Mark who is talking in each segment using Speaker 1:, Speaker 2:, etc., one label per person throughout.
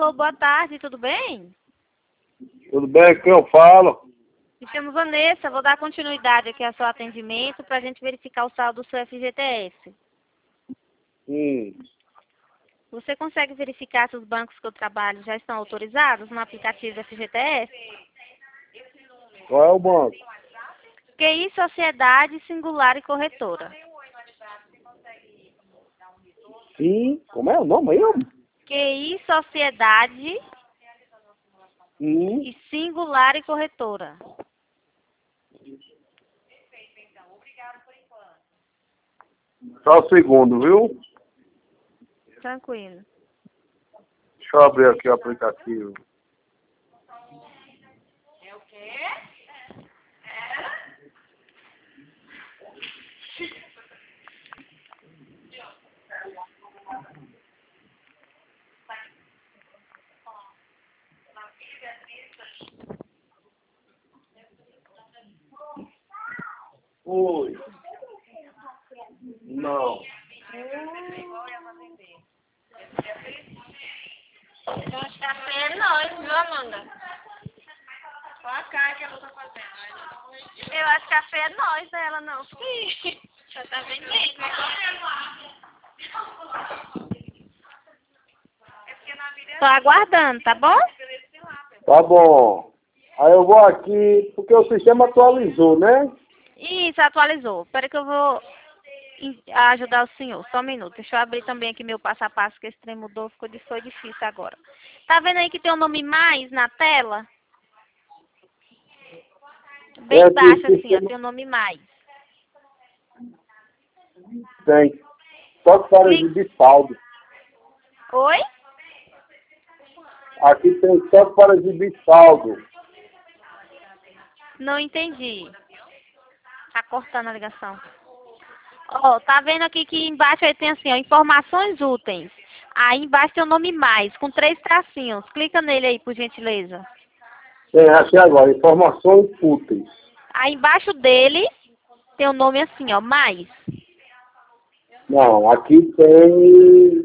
Speaker 1: Alô, boa tarde, tudo bem?
Speaker 2: Tudo bem? Quem eu falo?
Speaker 1: Me chamo Vanessa, vou dar continuidade aqui ao seu atendimento para a gente verificar o saldo do seu FGTS. Você consegue verificar se os bancos que eu trabalho já estão autorizados no aplicativo do FGTS?
Speaker 2: Qual é o banco?
Speaker 1: QI Sociedade Singular e Corretora.
Speaker 2: Sim. Como é o nome mesmo?
Speaker 1: QI Sociedade e Singular e Corretora.
Speaker 2: Só um segundo, viu?
Speaker 1: Tranquilo.
Speaker 2: Deixa eu abrir aqui o aplicativo.
Speaker 1: É o quê?
Speaker 2: Oi. Não.
Speaker 1: Eu acho que café é nós, viu, Amanda? Olha a cara que ela tá fazendo. Eu acho que café é nós, ela não. Sim. Já tá vendendo. Tô aguardando, tá bom?
Speaker 2: Tá bom. Aí eu vou aqui, porque o sistema atualizou, né?
Speaker 1: Isso, atualizou. Espera que eu vou ajudar o senhor. Só um minuto. Deixa eu abrir também aqui meu passo a passo, que esse trem mudou, foi difícil agora. Tá vendo aí que tem o nome mais na tela? Bem baixo assim, ó, tem o nome mais.
Speaker 2: Tem. Só para exibir saldo.
Speaker 1: Oi?
Speaker 2: Aqui tem só para exibir saldo.
Speaker 1: Não entendi. Tá cortando a ligação. Ó, tá vendo aqui que embaixo aí tem assim, ó, informações úteis. Aí embaixo tem o nome mais, com 3 tracinhos. Clica nele aí, por gentileza.
Speaker 2: Tem aqui agora, informações úteis.
Speaker 1: Aí embaixo dele tem o nome assim, ó, mais.
Speaker 2: Não, aqui tem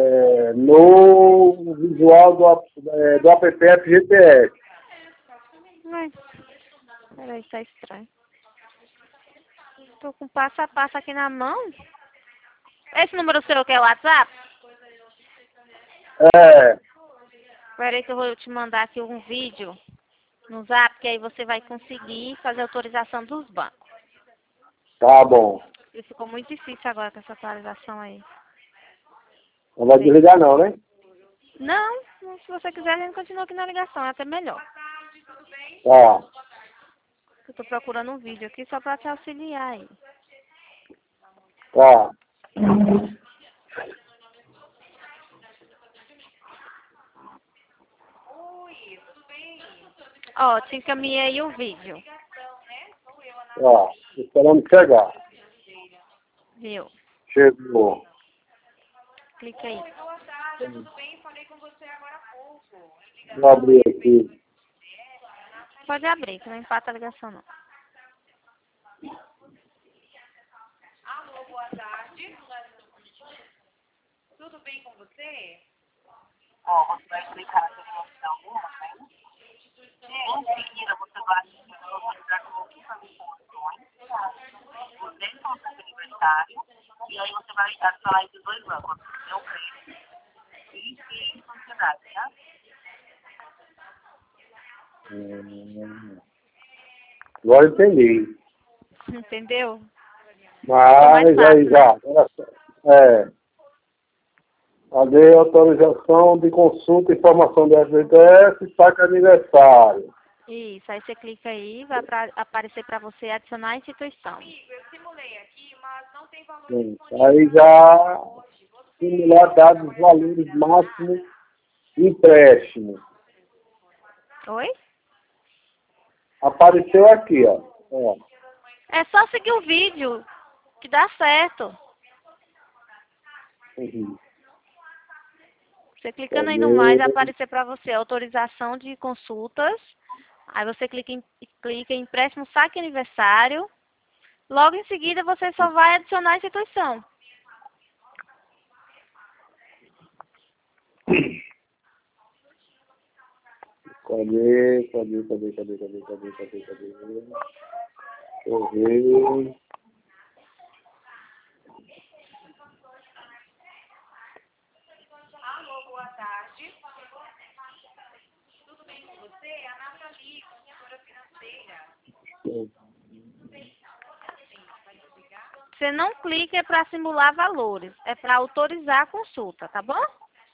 Speaker 2: no visual do app FGTS.
Speaker 1: Mas, peraí, tá estranho. Tô com passo a passo aqui na mão. Esse número seu que é o WhatsApp?
Speaker 2: É,
Speaker 1: Peraí que eu vou te mandar aqui um vídeo no Zap, que aí você vai conseguir fazer a autorização dos bancos.
Speaker 2: tá bom.
Speaker 1: E ficou muito difícil agora com essa atualização aí.
Speaker 2: Não vai desligar não, né?
Speaker 1: Não, se você quiser a gente continua aqui na ligação, é até melhor.
Speaker 2: Tá.
Speaker 1: Eu tô procurando um vídeo aqui só pra te auxiliar aí.
Speaker 2: Tá.
Speaker 1: Ó, te encaminhei aí o vídeo.
Speaker 2: Tá. Esperando chegar.
Speaker 1: Viu?
Speaker 2: Chegou.
Speaker 1: Clica aí.
Speaker 2: Vou abrir aqui.
Speaker 1: Pode abrir, que não empata a ligação não.
Speaker 3: Alô, boa tarde. Tudo bem com você?
Speaker 4: Ó, você vai clicar na opção 1, né? Em seguida, você vai autorizar com outras informações, o dentro do seu aniversário, e aí você vai adicionar esses 2 bancos, o crédito e sociedade, tá?
Speaker 2: Agora entendi.
Speaker 1: Entendeu?
Speaker 2: Mas
Speaker 1: fácil,
Speaker 2: aí já. Cadê a autorização de consulta e informação do FGTS, saca aniversário.
Speaker 1: Isso, aí você clica aí, vai aparecer pra você adicionar a instituição.
Speaker 3: Amigo, eu simulei aqui, mas não tem valor
Speaker 2: Sim.
Speaker 3: disponível.
Speaker 2: Aí já simular dados valores máximos de empréstimo.
Speaker 1: Oi?
Speaker 2: Apareceu aqui, ó.
Speaker 1: É só seguir o vídeo, que dá certo.
Speaker 2: Uhum.
Speaker 1: Você clicando aí no mais, vai aparecer pra você autorização de consultas. Aí você clica em empréstimo saque aniversário. Logo em seguida, você só vai adicionar a instituição.
Speaker 2: Cadê? Deixa eu ver.
Speaker 3: Alô, boa tarde. Tudo bem com você? É a Nathalie, consultora financeira.
Speaker 1: Você não clica para simular valores, é para autorizar a consulta, tá bom?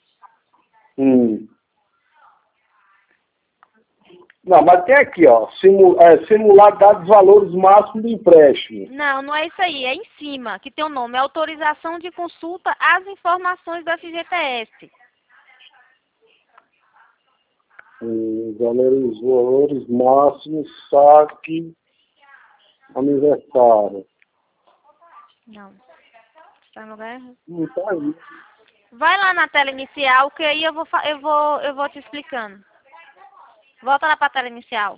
Speaker 2: Não, mas tem aqui, ó, simular dados valores máximos do empréstimo.
Speaker 1: Não, não é isso aí, é em cima, que tem o nome, autorização de consulta às informações do FGTS.
Speaker 2: Valores máximos, saque, aniversário.
Speaker 1: Não, está no lugar errado.
Speaker 2: Não tá aí.
Speaker 1: Vai lá na tela inicial, que aí eu vou te explicando. Volta lá para a tela inicial.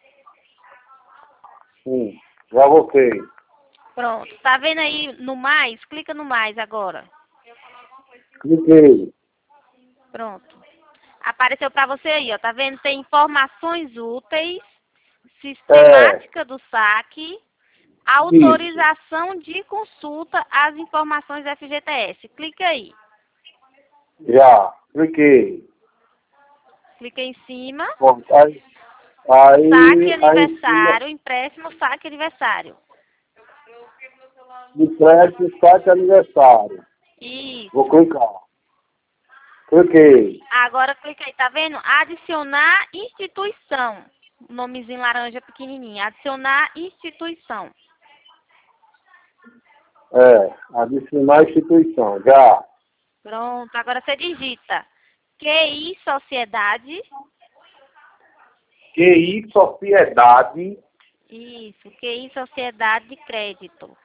Speaker 2: Já voltei.
Speaker 1: Pronto, tá vendo aí no mais? Clica no mais agora.
Speaker 2: Cliquei.
Speaker 1: Pronto. Apareceu para você aí, ó, tá vendo? Tem informações úteis, sistemática do saque, autorização de consulta às informações do FGTS. Clica aí.
Speaker 2: Já, cliquei.
Speaker 1: Clica em cima.
Speaker 2: Bom, aí,
Speaker 1: Saque aniversário, empréstimo, saque aniversário.
Speaker 2: empréstimo, saque, aniversário.
Speaker 1: Isso.
Speaker 2: Vou clicar. Cliquei.
Speaker 1: Agora clica aí, tá vendo? Adicionar instituição. O nomezinho laranja pequenininho. Adicionar instituição.
Speaker 2: Adicionar instituição. Já.
Speaker 1: Pronto, agora você digita QI Sociedade.
Speaker 2: QI Sociedade.
Speaker 1: Isso, QI Sociedade de Crédito.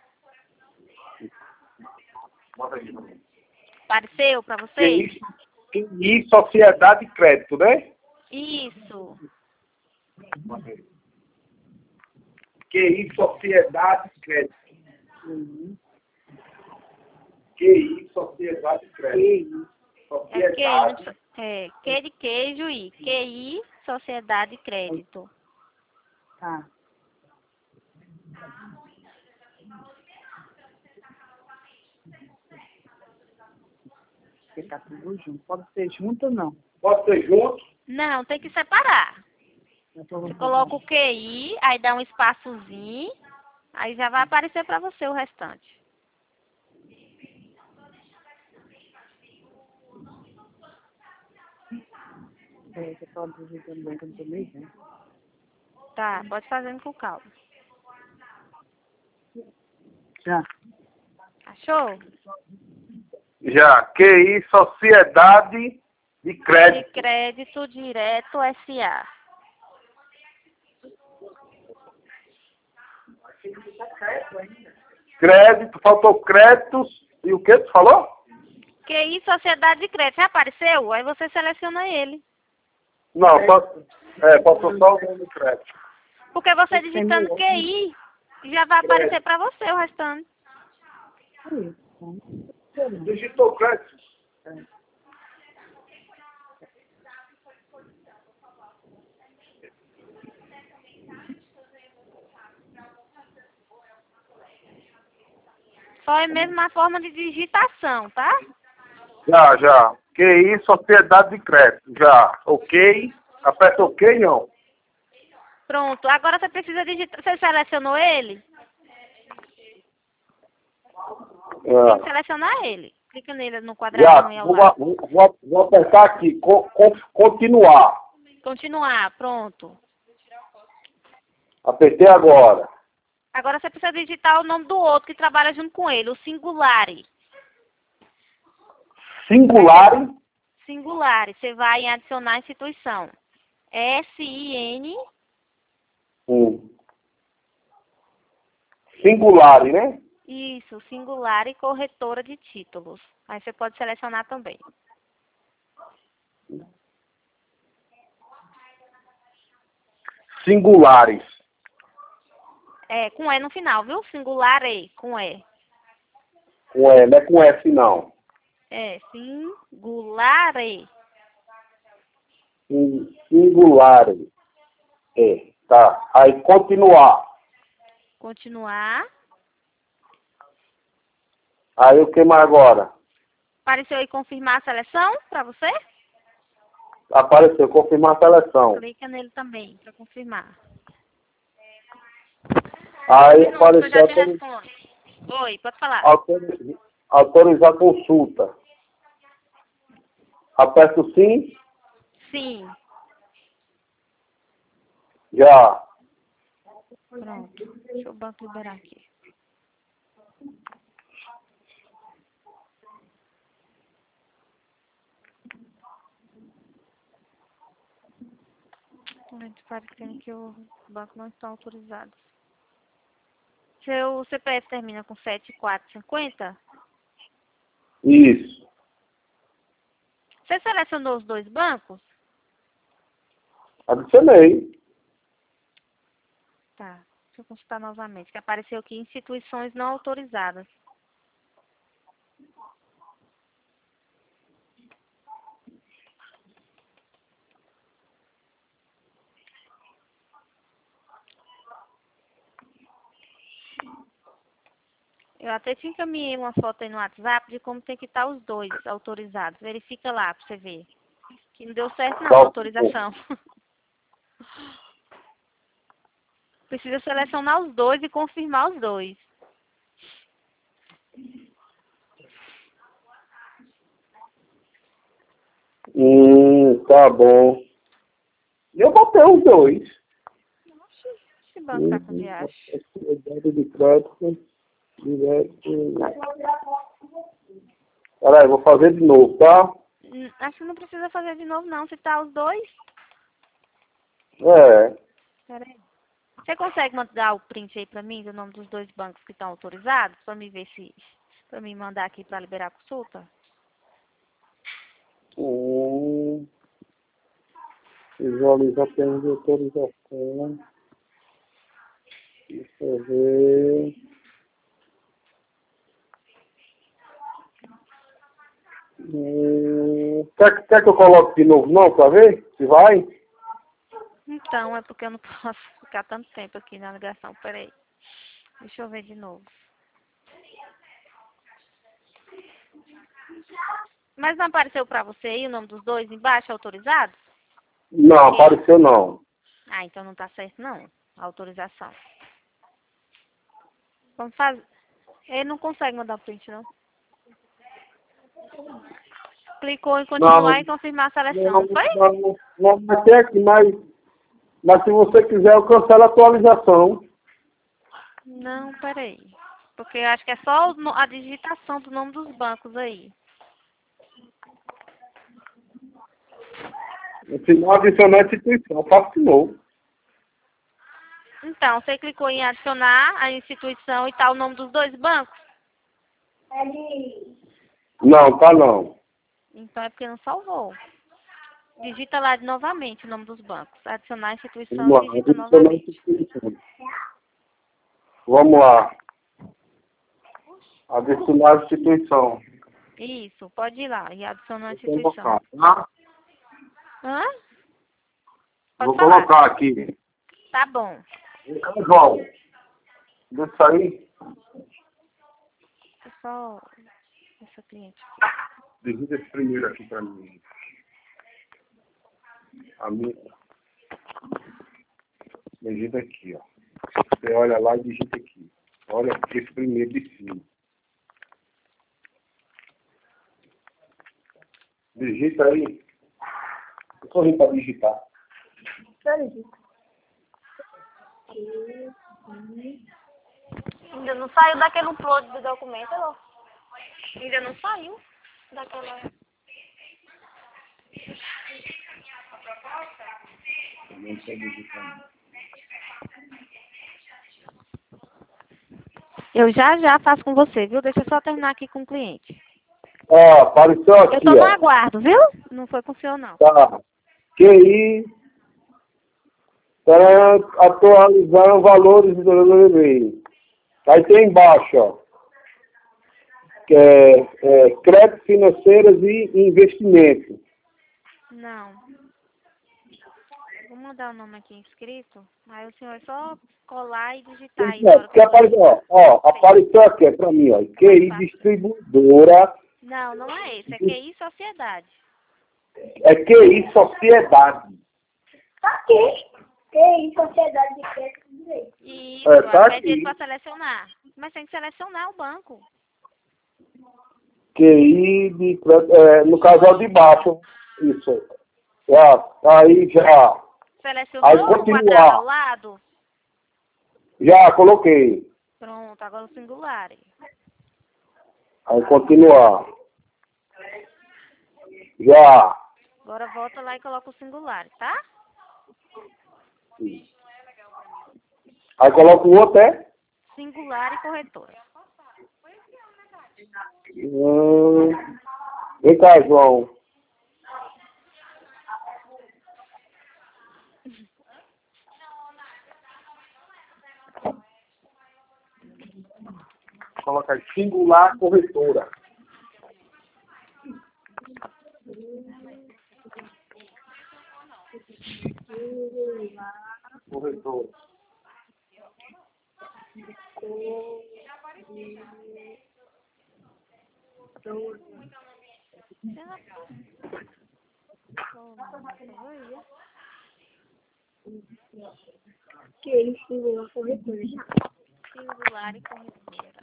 Speaker 1: Apareceu para você?
Speaker 2: QI Sociedade de Crédito, né?
Speaker 1: Isso.
Speaker 2: QI Sociedade de Crédito. QI Sociedade de Crédito.
Speaker 1: Q de queijo e QI Sociedade de Crédito.
Speaker 4: Tá. Porque tá tudo junto. Pode ser junto ou não?
Speaker 2: Pode ser junto?
Speaker 1: Não, tem que separar. Você coloca o QI, aí dá um espaçozinho, aí já vai aparecer para você o restante.
Speaker 4: Você pode dizer também que eu não tô meio bem.
Speaker 1: Tá, pode fazer com calma.
Speaker 4: Já.
Speaker 1: Achou?
Speaker 2: Já. QI Sociedade de Crédito.
Speaker 1: De Crédito Direto SA.
Speaker 2: Crédito, faltou créditos. E o que tu falou?
Speaker 1: QI Sociedade de Crédito. Já apareceu? Aí você seleciona ele.
Speaker 2: Não, faltou só o nome do crédito.
Speaker 1: Porque você digitando QI, já vai aparecer para você o restante.
Speaker 2: Digitou crédito.
Speaker 1: Só é mesmo a forma de digitação, tá?
Speaker 2: Já. QI Sociedade de Crédito. Já. Ok. Aperta ok, não?
Speaker 1: Pronto. Agora você precisa digitar. Você selecionou ele? Tem que selecionar ele. Clica nele no quadradinho
Speaker 2: Já.
Speaker 1: ao lado.
Speaker 2: Vou apertar aqui. Continuar.
Speaker 1: Continuar. Pronto.
Speaker 2: Apertei agora.
Speaker 1: Agora você precisa digitar o nome do outro que trabalha junto com ele. O Singulari.
Speaker 2: Singulari.
Speaker 1: Singulari. Você vai em adicionar instituição. SIN.
Speaker 2: Singulari, né?
Speaker 1: Isso, Singulari Corretora de Títulos. Aí você pode selecionar também.
Speaker 2: Singulares.
Speaker 1: Com E no final, viu? Singulare, com E.
Speaker 2: Com E, não é com S não.
Speaker 1: Singulare.
Speaker 2: Singular. É, tá. Aí, continuar.
Speaker 1: Continuar.
Speaker 2: Aí, o que mais agora?
Speaker 1: Apareceu aí confirmar a seleção para você?
Speaker 2: Apareceu, confirmar a seleção.
Speaker 1: Clica nele também para confirmar.
Speaker 2: Aí,
Speaker 1: Um minuto que eu já te
Speaker 2: apareceu
Speaker 1: respondo. Oi, pode falar.
Speaker 2: autorizar consulta. Aperto sim?
Speaker 1: Sim.
Speaker 2: Já.
Speaker 1: Pronto. Deixa o banco liberar aqui. Gente, parecendo que o banco não está autorizado. Seu CPF termina com 7450?
Speaker 2: Isso.
Speaker 1: Você selecionou os dois bancos?
Speaker 2: Adicionei.
Speaker 1: Tá. Deixa eu consultar novamente. Que apareceu aqui instituições não autorizadas. Eu até te encaminhei uma foto aí no WhatsApp de como tem que estar os dois autorizados. Verifica lá pra você ver. Que não deu certo não, a autorização. Precisa selecionar os dois e confirmar os dois.
Speaker 2: Tá bom. Eu botei os dois.
Speaker 1: Esse banco tá com diacho.
Speaker 2: De crédito, direto. Peraí, vou fazer de novo, tá?
Speaker 1: Acho que não precisa fazer de novo não, se tá os dois.
Speaker 2: É.
Speaker 1: Pera aí. Você consegue mandar o print aí pra mim do nome dos dois bancos que estão autorizados? Pra me ver se... Pra me mandar aqui pra liberar a consulta?
Speaker 2: Visualizar termos de autorização. Deixa eu ver. Quer que eu coloque de novo não, pra ver se vai?
Speaker 1: Então, é porque eu não posso ficar tanto tempo aqui na ligação. Pera aí. Deixa eu ver de novo. Mas não apareceu pra você aí o nome dos dois embaixo, autorizados?
Speaker 2: Não, apareceu não.
Speaker 1: Ah, então não tá certo não, a autorização. Vamos fazer... Ele não consegue mandar o print, não. Clicou em continuar e confirmar a seleção, não foi?
Speaker 2: Não, mas tem aqui, mas se você quiser, eu cancelo a atualização.
Speaker 1: Não, peraí. Porque eu acho que é só a digitação do nome dos bancos aí.
Speaker 2: Se não adicionar a instituição, faço de novo.
Speaker 1: Então, você clicou em adicionar a instituição e tá o nome dos dois bancos?
Speaker 2: Não, tá não.
Speaker 1: Então é porque não salvou. Digita lá novamente o nome dos bancos. Adicionar a instituição
Speaker 2: Vamos
Speaker 1: e
Speaker 2: lá,
Speaker 1: digita
Speaker 2: adicionar a
Speaker 1: novamente.
Speaker 2: instituição. Vamos lá. Adicionar a instituição.
Speaker 1: Isso, pode ir lá e adicionar a
Speaker 2: Vou
Speaker 1: instituição.
Speaker 2: colocar, tá?
Speaker 1: Hã?
Speaker 2: Vou
Speaker 1: Pode falar.
Speaker 2: colocar aqui.
Speaker 1: Tá bom.
Speaker 2: João, deixa eu sair.
Speaker 1: É só essa cliente.
Speaker 2: Digita esse primeiro aqui pra mim. A minha. Digita aqui, ó. Você olha lá e digita aqui. Olha esse primeiro de cima. Digita aí. Eu tô rindo pra digitar.
Speaker 1: Ainda não saiu daquele upload do documento, não? Ainda não saiu daquela...
Speaker 2: Eu não sei digitar.
Speaker 1: Eu já faço com você, viu? Deixa eu só terminar aqui com o cliente.
Speaker 2: Ó, apareceu aqui,
Speaker 1: Eu tô no
Speaker 2: ó.
Speaker 1: aguardo, viu? Não foi com o senhor, não.
Speaker 2: Tá. QI para atualizar valores do e-mail. Aí tem embaixo, ó. Que é crédito financeiros e investimento.
Speaker 1: Não. Vou mandar o nome aqui inscrito. Aí o senhor é só colar e digitar aí. Na hora
Speaker 2: Porque apareceu, apareceu aqui pra mim, ó. QI Distribuidora.
Speaker 1: Não, não é esse. É QI Sociedade.
Speaker 2: É QI Sociedade.
Speaker 5: Ok. Tem sociedade de crédito e direito.
Speaker 1: Isso,
Speaker 2: Tá
Speaker 1: pede ele
Speaker 2: aqui.
Speaker 1: para selecionar. Mas tem que selecionar o banco.
Speaker 2: QI, no casal de baixo. Isso. Aí já.
Speaker 1: Selecionou
Speaker 2: Aí
Speaker 1: o quadrado
Speaker 2: continuar.
Speaker 1: ao lado?
Speaker 2: Já coloquei.
Speaker 1: Pronto, agora o singular.
Speaker 2: Aí continuar. Já.
Speaker 1: Agora volta lá e coloca o singular, tá?
Speaker 2: Aí coloca o outro, é?
Speaker 1: Singular e corretora.
Speaker 2: Vem cá, João. Coloca aí, singular corretora. Corretora.
Speaker 5: Que ele segurou a corretora.
Speaker 1: Singular e corretora.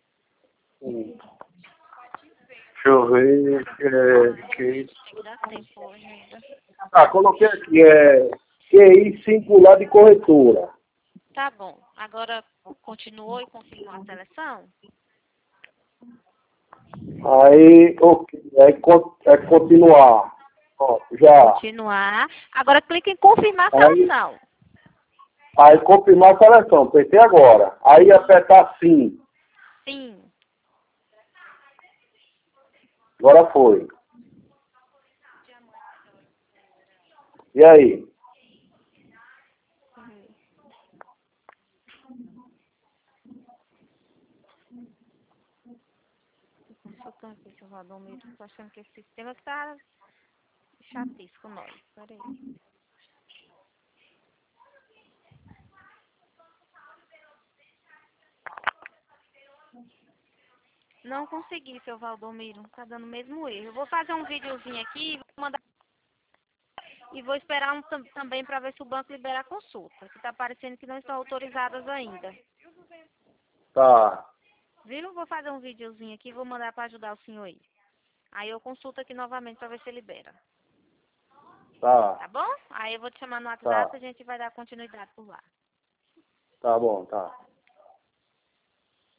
Speaker 2: Deixa eu ver.
Speaker 1: Tem que dar tempo hoje ainda.
Speaker 2: Coloquei aqui, QI singular de corretora.
Speaker 1: Tá bom. Agora continuou e confirmou a seleção?
Speaker 2: Aí, ok. É continuar. Ó, já.
Speaker 1: Continuar. Agora clica em confirmar a seleção.
Speaker 2: Aí confirmar a seleção. Apertei agora. Aí apertar sim.
Speaker 1: Sim.
Speaker 2: Agora foi. E aí?
Speaker 1: Consultando aqui, seu Valdomiro. Tô achando que esse sistema que tá chatice com nós. Peraí. Não consegui, seu Valdomiro. Tá dando o mesmo erro. Eu vou fazer um videozinho aqui, vou mandar e vou esperar também para ver se o banco libera a consulta. Que tá parecendo que não estão autorizadas ainda.
Speaker 2: Tá.
Speaker 1: Viu? Vou fazer um videozinho aqui e vou mandar para ajudar o senhor aí. Aí eu consulto aqui novamente para ver se libera.
Speaker 2: Tá.
Speaker 1: Tá bom? Aí eu vou te chamar no WhatsApp e a gente vai dar continuidade por lá.
Speaker 2: Tá bom, tá.